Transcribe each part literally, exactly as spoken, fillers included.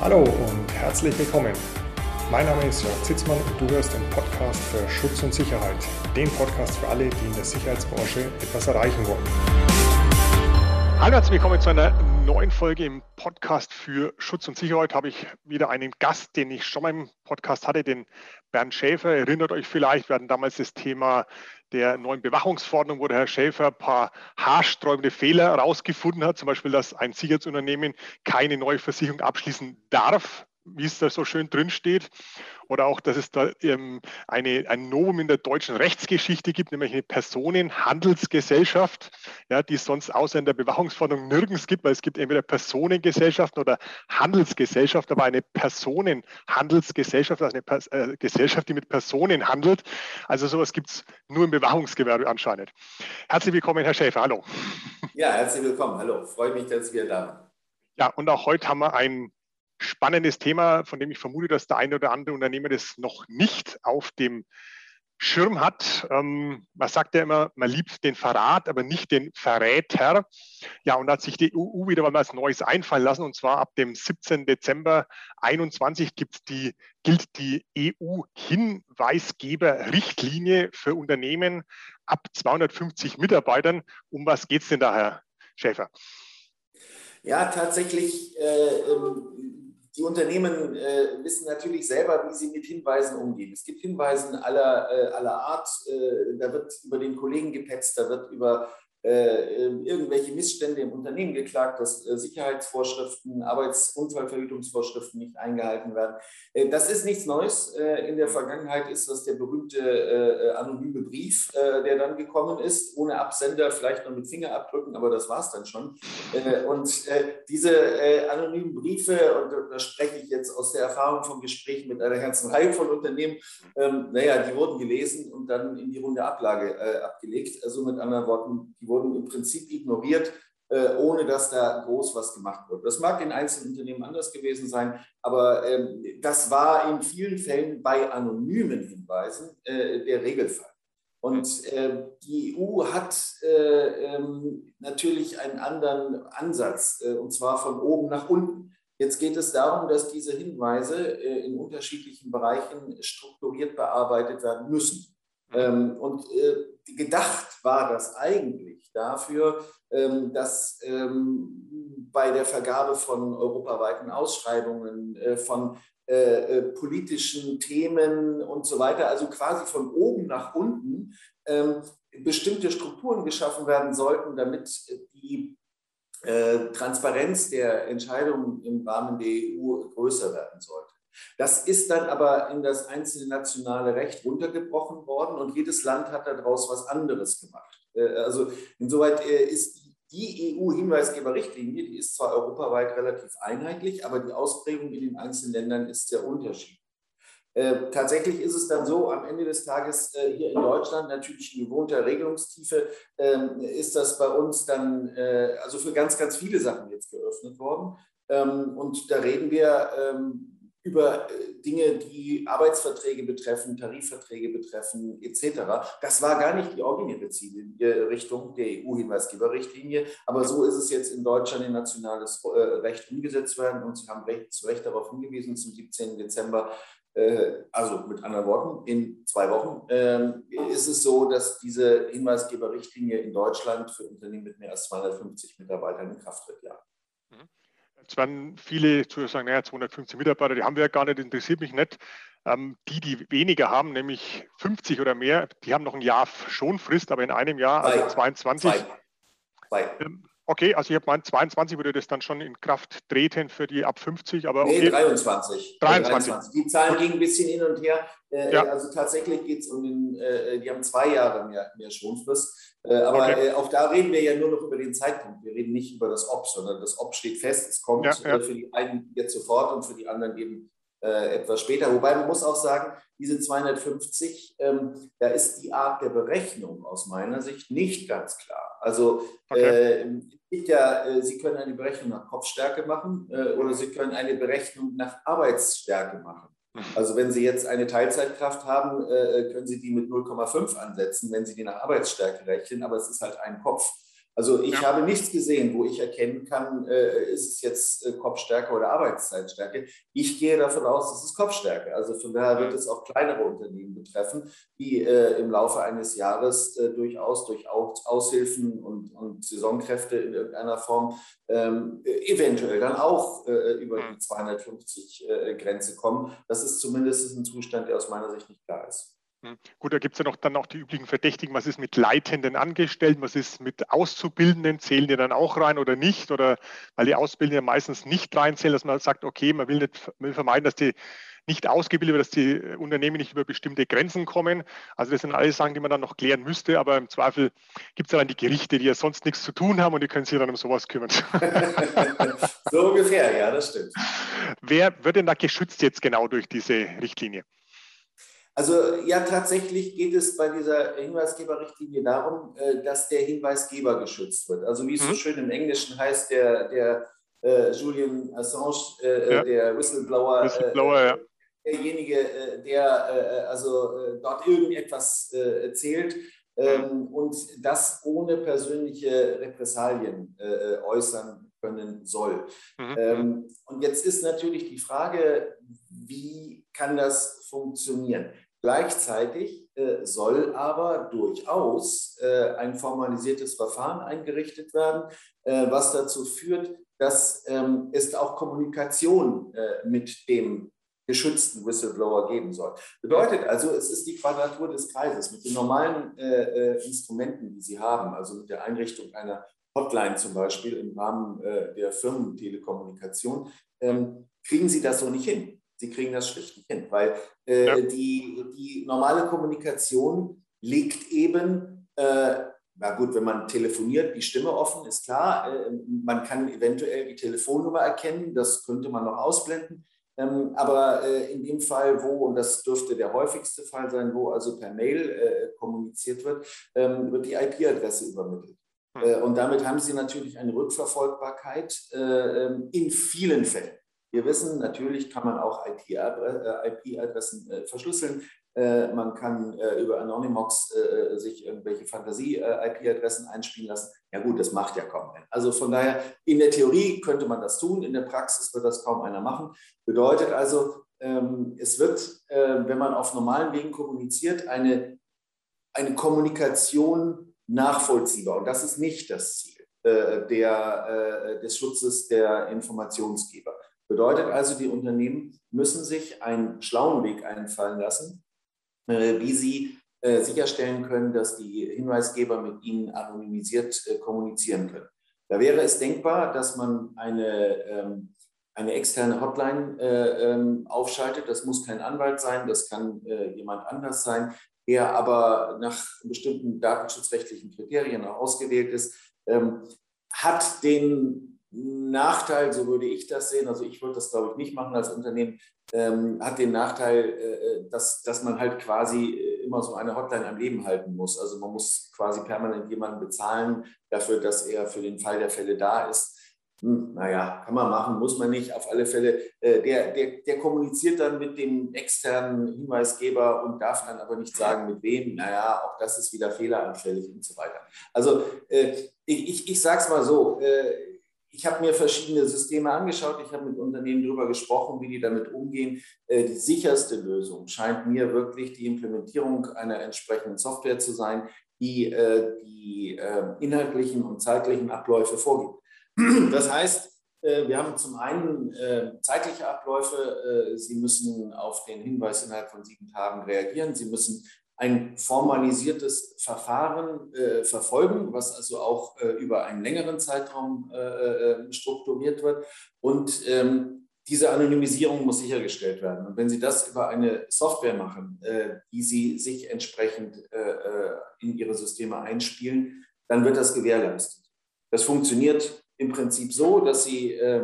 Hallo und herzlich willkommen. Mein Name ist Jörg Zitzmann und du hörst den Podcast für Schutz und Sicherheit. Den Podcast für alle, die in der Sicherheitsbranche etwas erreichen wollen. Hallo, herzlich willkommen zu einer neuen Folge im Podcast für Schutz und Sicherheit. Habe ich wieder einen Gast, den ich schon mal im Podcast hatte, den Bernd Schäfer. Erinnert euch vielleicht, wir hatten damals das Thema der neuen Bewachungsverordnung, wo der Herr Schäfer ein paar haarsträubende Fehler herausgefunden hat, zum Beispiel, dass ein Sicherheitsunternehmen keine neue Versicherung abschließen darf, wie es da so schön drin steht. Oder auch, dass es da ähm, eine, ein Novum in der deutschen Rechtsgeschichte gibt, nämlich eine Personenhandelsgesellschaft, ja, die es sonst außer in der Bewachungsverordnung nirgends gibt, weil es gibt entweder Personengesellschaften oder Handelsgesellschaft, aber eine Personenhandelsgesellschaft, also eine Pers äh, Gesellschaft, die mit Personen handelt. Also sowas gibt es nur im Bewachungsgewerbe anscheinend. Herzlich willkommen, Herr Schäfer. Hallo. Ja, herzlich willkommen. Hallo. Freue mich, dass wir da sind. Ja, und auch heute haben wir ein spannendes Thema, von dem ich vermute, dass der eine oder andere Unternehmer das noch nicht auf dem Schirm hat. Ähm, man sagt ja immer, man liebt den Verrat, aber nicht den Verräter. Ja, und da hat sich die E U wieder mal was Neues einfallen lassen. Und zwar ab dem siebzehnten Dezember einundzwanzig gibt's die, gilt die E U-Hinweisgeber-Richtlinie für Unternehmen ab zweihundertfünfzig Mitarbeitern. Um was geht es denn da, Herr Schäfer? Ja, tatsächlich, äh, die Unternehmen äh, wissen natürlich selber, wie sie mit Hinweisen umgehen. Es gibt Hinweise aller, äh, aller Art, äh, da wird über den Kollegen gepetzt, da wird über äh, irgendwelche Missstände im Unternehmen geklagt, dass äh, Sicherheitsvorschriften, Arbeitsunfallverhütungsvorschriften nicht eingehalten werden. Äh, das ist nichts Neues. Äh, in der Vergangenheit ist das der berühmte äh, anonyme Brief, äh, der dann gekommen ist, ohne Absender, vielleicht noch mit Fingerabdrücken, aber das war es dann schon. Äh, und äh, diese äh, anonymen Briefe, und da spreche ich jetzt aus der Erfahrung vom Gespräch mit einer ganzen Reihe von Unternehmen, ähm, naja, die wurden gelesen und dann in die runde Ablage äh, abgelegt. Also mit anderen Worten, die wurden im Prinzip ignoriert, äh, ohne dass da groß was gemacht wurde. Das mag in einzelnen Unternehmen anders gewesen sein, aber ähm, das war in vielen Fällen bei anonymen Hinweisen äh, der Regelfall. Und äh, die E U hat äh, ähm, natürlich einen anderen Ansatz, äh, und zwar von oben nach unten. Jetzt geht es darum, dass diese Hinweise äh, in unterschiedlichen Bereichen strukturiert bearbeitet werden müssen. Ähm, und äh, gedacht war das eigentlich dafür, ähm, dass ähm, bei der Vergabe von europaweiten Ausschreibungen, äh, von äh, äh, politischen Themen und so weiter, also quasi von oben nach unten, ähm, bestimmte Strukturen geschaffen werden sollten, damit die äh, Transparenz der Entscheidungen im Rahmen der E U größer werden sollte. Das ist dann aber in das einzelne nationale Recht runtergebrochen worden und jedes Land hat daraus was anderes gemacht. Also insoweit ist die E U-Hinweisgeberrichtlinie, die ist zwar europaweit relativ einheitlich, aber die Ausprägung in den einzelnen Ländern ist sehr unterschiedlich. Äh, tatsächlich ist es dann so, am Ende des Tages äh, hier in Deutschland, natürlich in gewohnter Regelungstiefe, äh, ist das bei uns dann äh, also für ganz, ganz viele Sachen jetzt geöffnet worden. Ähm, und da reden wir ähm, über Dinge, die Arbeitsverträge betreffen, Tarifverträge betreffen, et cetera. Das war gar nicht die originäre Zielrichtung der E U-Hinweisgeberrichtlinie, aber so ist es jetzt in Deutschland in nationales Recht umgesetzt werden und Sie haben recht, zu Recht darauf hingewiesen, zum siebzehnten Dezember, also mit anderen Worten, in zwei Wochen ist es so, dass diese Hinweisgeberrichtlinie in Deutschland für Unternehmen mit mehr als zweihundertfünfzig Mitarbeitern in Kraft tritt, ja. Es werden viele sagen, naja, zweihundertfünfzig Mitarbeiter, die haben wir ja gar nicht, interessiert mich nicht. Ähm, die, die weniger haben, nämlich fünfzig oder mehr, die haben noch ein Jahr Schonfrist, aber in einem Jahr, also Zwei. zweiundzwanzig. Zwei. Zwei. Ähm, okay, also ich habe gemeint, zweiundzwanzig würde das dann schon in Kraft treten für die ab fünfzig, aber okay. Nee, dreiundzwanzig. dreiundzwanzig. dreiundzwanzig. Die Zahlen Gut. gingen ein bisschen hin und her. Äh, Ja. Also tatsächlich geht es um den, äh, die haben zwei Jahre mehr, mehr Schonfrist. Äh, aber Okay. äh, auch da reden wir ja nur noch über den Zeitpunkt. Wir reden nicht über das Ob, sondern das Ob steht fest. Es kommt Ja, ja. äh, für die einen jetzt sofort und für die anderen eben äh, etwas später. Wobei man muss auch sagen, diese zweihundertfünfzig, ähm, da ist die Art der Berechnung aus meiner Sicht nicht ganz klar. Also Okay. äh, ja, äh, Sie können eine Berechnung nach Kopfstärke machen äh, oder Sie können eine Berechnung nach Arbeitsstärke machen. Also wenn Sie jetzt eine Teilzeitkraft haben, äh, können Sie die mit null Komma fünf ansetzen, wenn Sie die nach Arbeitsstärke rechnen, aber es ist halt ein Kopf. Also ich Ja. habe nichts gesehen, wo ich erkennen kann, äh, ist es jetzt äh, Kopfstärke oder Arbeitszeitstärke. Ich gehe davon aus, es ist Kopfstärke. Also von daher wird es auch kleinere Unternehmen betreffen, die äh, im Laufe eines Jahres äh, durchaus durch Aus Aushilfen und, und Saisonkräfte in irgendeiner Form ähm, eventuell dann auch äh, über die zweihundertfünfzig äh, Grenze kommen. Das ist zumindest ein Zustand, der aus meiner Sicht nicht klar ist. Gut, da gibt es ja noch dann auch die üblichen Verdächtigen. Was ist mit leitenden Angestellten? Was ist mit Auszubildenden? Zählen die dann auch rein oder nicht? Oder weil die Auszubildenden ja meistens nicht reinzählen, dass man sagt, okay, man will, nicht, will vermeiden, dass die nicht ausgebildet werden, dass die Unternehmen nicht über bestimmte Grenzen kommen. Also das sind alles Sachen, die man dann noch klären müsste. Aber im Zweifel gibt es ja dann die Gerichte, die ja sonst nichts zu tun haben und die können sich dann um sowas kümmern. So ungefähr, ja, das stimmt. Wer wird denn da geschützt jetzt genau durch diese Richtlinie? Also ja, tatsächlich geht es bei dieser Hinweisgeberrichtlinie darum, dass der Hinweisgeber geschützt wird. Also wie es so schön im Englischen heißt, der, der äh, Julian Assange, äh, ja. der Whistleblower, Whistleblower äh, ja. derjenige, äh, der äh, also äh, dort irgendetwas äh, erzählt ähm, und das ohne persönliche Repressalien äh, äußern können soll. Mhm. Ähm, und jetzt ist natürlich die Frage, wie kann das funktionieren? Gleichzeitig äh, soll aber durchaus äh, ein formalisiertes Verfahren eingerichtet werden, äh, was dazu führt, dass ähm, es auch Kommunikation äh, mit dem geschützten Whistleblower geben soll. Bedeutet also, es ist die Quadratur des Kreises. Mit den normalen äh, äh, Instrumenten, die Sie haben, also mit der Einrichtung einer Hotline zum Beispiel im Rahmen äh, der Firmentelekommunikation, ähm, kriegen Sie das so nicht hin. Sie kriegen das schlicht nicht hin, weil äh, ja. die, die normale Kommunikation legt eben, äh, na gut, wenn man telefoniert, die Stimme offen, ist klar. Äh, man kann eventuell die Telefonnummer erkennen, das könnte man noch ausblenden. Ähm, aber äh, in dem Fall, wo, und das dürfte der häufigste Fall sein, wo also per Mail äh, kommuniziert wird, ähm, wird die I P-Adresse übermittelt. Hm. Äh, und damit haben Sie natürlich eine Rückverfolgbarkeit äh, in vielen Fällen. Wir wissen, natürlich kann man auch I P-Adressen äh, verschlüsseln. Äh, man kann äh, über Anonymox äh, sich irgendwelche Fantasie-I P-Adressen einspielen lassen. Ja gut, das macht ja kaum einer. Also von daher, in der Theorie könnte man das tun, in der Praxis wird das kaum einer machen. Bedeutet also, ähm, es wird, äh, wenn man auf normalen Wegen kommuniziert, eine, eine Kommunikation nachvollziehbar. Und das ist nicht das Ziel äh, der, äh, des Schutzes der Informationsgeber. Bedeutet also, die Unternehmen müssen sich einen schlauen Weg einfallen lassen, äh, wie sie äh, sicherstellen können, dass die Hinweisgeber mit ihnen anonymisiert äh, kommunizieren können. Da wäre es denkbar, dass man eine, ähm, eine externe Hotline äh, ähm, aufschaltet. Das muss kein Anwalt sein, das kann äh, jemand anders sein, der aber nach bestimmten datenschutzrechtlichen Kriterien auch ausgewählt ist, ähm, hat den Nachteil, so würde ich das sehen, also ich würde das, glaube ich, nicht machen als Unternehmen, ähm, hat den Nachteil, äh, dass, dass man halt quasi immer so eine Hotline am Leben halten muss. Also man muss quasi permanent jemanden bezahlen dafür, dass er für den Fall der Fälle da ist. Hm, naja, kann man machen, muss man nicht. Auf alle Fälle, äh, der, der, der kommuniziert dann mit dem externen Hinweisgeber und darf dann aber nicht sagen, mit wem. Naja, auch das ist wieder fehleranfällig und so weiter. Also äh, ich, ich, ich sage es mal so, äh, ich habe mir verschiedene Systeme angeschaut, ich habe mit Unternehmen darüber gesprochen, wie die damit umgehen. Die sicherste Lösung scheint mir wirklich die Implementierung einer entsprechenden Software zu sein, die die inhaltlichen und zeitlichen Abläufe vorgibt. Das heißt, wir haben zum einen zeitliche Abläufe. Sie müssen auf den Hinweis innerhalb von sieben Tagen reagieren. Sie müssen ein formalisiertes Verfahren äh, verfolgen, was also auch äh, über einen längeren Zeitraum äh, strukturiert wird. Und ähm, diese Anonymisierung muss sichergestellt werden. Und wenn Sie das über eine Software machen, äh, die Sie sich entsprechend äh, in Ihre Systeme einspielen, dann wird das gewährleistet. Das funktioniert im Prinzip so, dass Sie äh,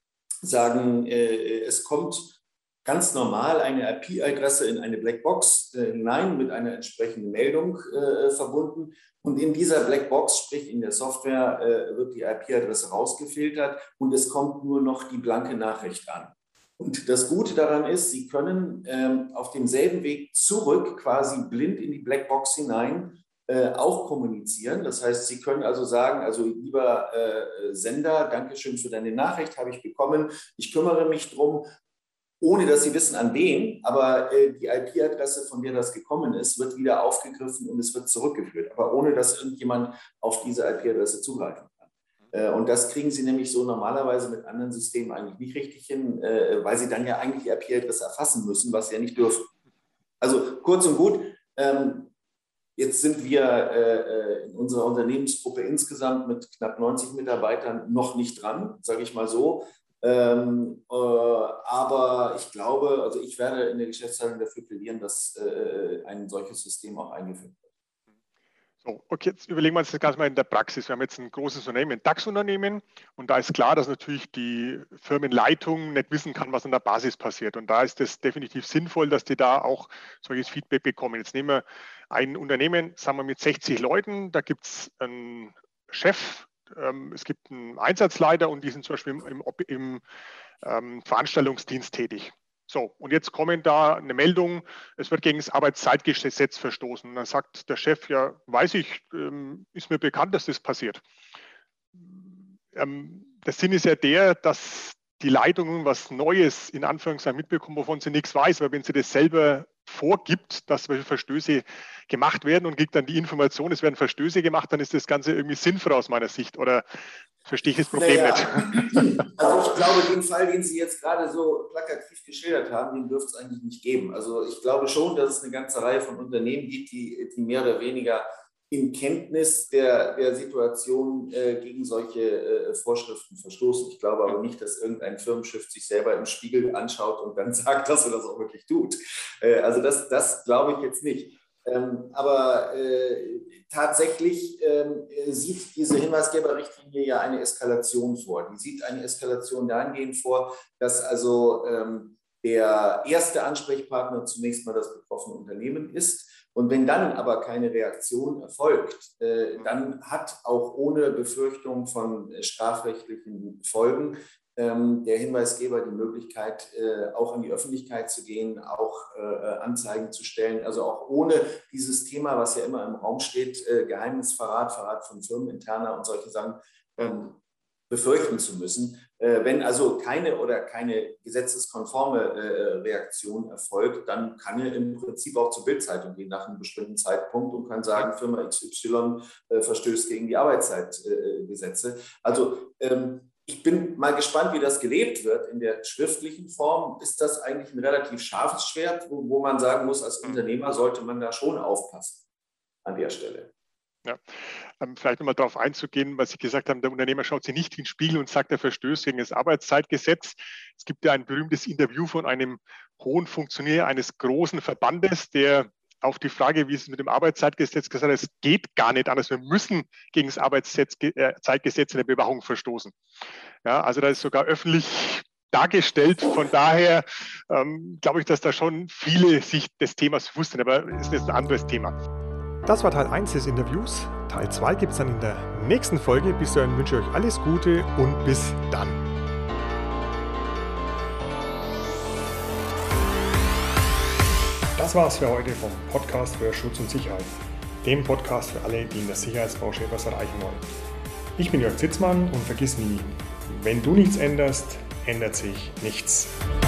sagen, äh, es kommt ganz normal eine I P-Adresse in eine Blackbox äh, hinein mit einer entsprechenden Meldung äh, verbunden. Und in dieser Blackbox, sprich in der Software, äh, wird die I P-Adresse rausgefiltert und es kommt nur noch die blanke Nachricht an. Und das Gute daran ist, Sie können ähm, auf demselben Weg zurück quasi blind in die Blackbox hinein äh, auch kommunizieren. Das heißt, Sie können also sagen, also lieber äh, Sender, Dankeschön für deine Nachricht, habe ich bekommen, ich kümmere mich drum, ohne dass Sie wissen, an wen, aber äh, die I P-Adresse, von der das gekommen ist, wird wieder aufgegriffen und es wird zurückgeführt, aber ohne dass irgendjemand auf diese I P-Adresse zugreifen kann. Äh, und das kriegen Sie nämlich so normalerweise mit anderen Systemen eigentlich nicht richtig hin, äh, weil Sie dann ja eigentlich die I P-Adresse erfassen müssen, was Sie ja nicht dürfen. Also kurz und gut, ähm, jetzt sind wir äh, in unserer Unternehmensgruppe insgesamt mit knapp neunzig Mitarbeitern noch nicht dran, sage ich mal so. Ähm, äh, aber ich glaube, also ich werde in der Geschäftsleitung dafür plädieren, dass äh, ein solches System auch eingeführt wird. So, okay, jetzt überlegen wir uns das Ganze mal in der Praxis. Wir haben jetzt ein großes Unternehmen, ein DAX-Unternehmen, und da ist klar, dass natürlich die Firmenleitung nicht wissen kann, was an der Basis passiert. Und da ist es definitiv sinnvoll, dass die da auch solches Feedback bekommen. Jetzt nehmen wir ein Unternehmen, sagen wir mit sechzig Leuten, da gibt es einen Chef, es gibt einen Einsatzleiter und die sind zum Beispiel im, im, im ähm, Veranstaltungsdienst tätig. So, und jetzt kommen da eine Meldung, es wird gegen das Arbeitszeitgesetz verstoßen. Und dann sagt der Chef, ja, weiß ich, ähm, ist mir bekannt, dass das passiert. Ähm, der Sinn ist ja der, dass die Leitung was Neues in Anführungszeichen mitbekommen, wovon sie nichts weiß, weil wenn sie das selber vorgibt, dass Verstöße gemacht werden und kriegt dann die Information, es werden Verstöße gemacht, dann ist das Ganze irgendwie sinnvoll aus meiner Sicht. Oder verstehe ich das Problem naja. nicht? Also ich glaube, den Fall, den Sie jetzt gerade so plakativ geschildert haben, den dürfte es eigentlich nicht geben. Also ich glaube schon, dass es eine ganze Reihe von Unternehmen gibt, die, die mehr oder weniger in Kenntnis der, der Situation äh, gegen solche äh, Vorschriften verstoßen. Ich glaube aber nicht, dass irgendein Firmenschiff sich selber im Spiegel anschaut und dann sagt, dass er das auch wirklich tut. Äh, also das, das glaube ich jetzt nicht. Ähm, aber äh, tatsächlich äh, sieht diese Hinweisgeberrichtlinie ja eine Eskalation vor. Die sieht eine Eskalation dahingehend vor, dass also ähm, der erste Ansprechpartner zunächst mal das betroffene Unternehmen ist. Und wenn dann aber keine Reaktion erfolgt, äh, dann hat auch ohne Befürchtung von äh, strafrechtlichen Folgen ähm, der Hinweisgeber die Möglichkeit, äh, auch an die Öffentlichkeit zu gehen, auch äh, Anzeigen zu stellen. Also auch ohne dieses Thema, was ja immer im Raum steht, äh, Geheimnisverrat, Verrat von firmeninterner und solche Sachen, ähm, befürchten zu müssen. Äh, wenn also keine oder keine gesetzeskonforme äh, Reaktion erfolgt, dann kann er im Prinzip auch zur Bild-Zeitung gehen nach einem bestimmten Zeitpunkt und kann sagen, Firma X Y äh, verstößt gegen die Arbeitszeitgesetze. Äh, also ähm, ich bin mal gespannt, wie das gelebt wird. In der schriftlichen Form ist das eigentlich ein relativ scharfes Schwert, wo, wo man sagen muss, als Unternehmer sollte man da schon aufpassen an der Stelle. Ja, ähm, vielleicht nochmal darauf einzugehen, was Sie gesagt haben, der Unternehmer schaut sich nicht in den Spiegel und sagt, er verstößt gegen das Arbeitszeitgesetz. Es gibt ja ein berühmtes Interview von einem hohen Funktionär eines großen Verbandes, der auf die Frage, wie es mit dem Arbeitszeitgesetz gesagt hat, es geht gar nicht anders, wir müssen gegen das Arbeitszeitgesetz in der Bewachung verstoßen. Ja, also da ist sogar öffentlich dargestellt. Von daher ähm, glaube ich, dass da schon viele sich des Themas bewusst sind, aber es ist ein anderes Thema. Das war Teil eins des Interviews. Teil zwei gibt es dann in der nächsten Folge. Bis dahin wünsche ich euch alles Gute und bis dann. Das war's für heute vom Podcast für Schutz und Sicherheit. Dem Podcast für alle, die in der Sicherheitsbranche etwas erreichen wollen. Ich bin Jörg Zitzmann und vergiss nie, wenn du nichts änderst, ändert sich nichts.